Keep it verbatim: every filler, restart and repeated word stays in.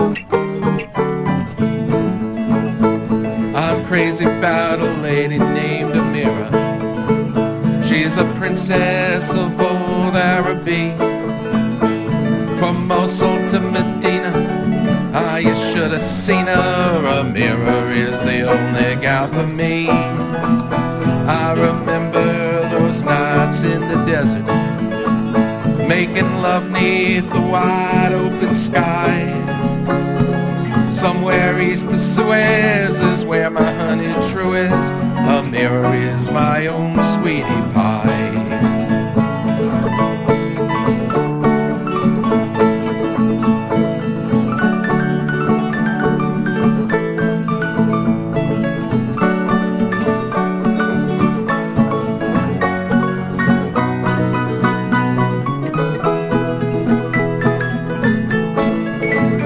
I'm crazy about a lady named Amira. She's a princess of old Araby. From Mosul to Medina, ah, you should have seen her. Amira is the only gal for me. I remember those nights in the desert, making love neath the wide open sky. Somewhere east of Suez is where my honey true is. Amira is my own sweetie pie.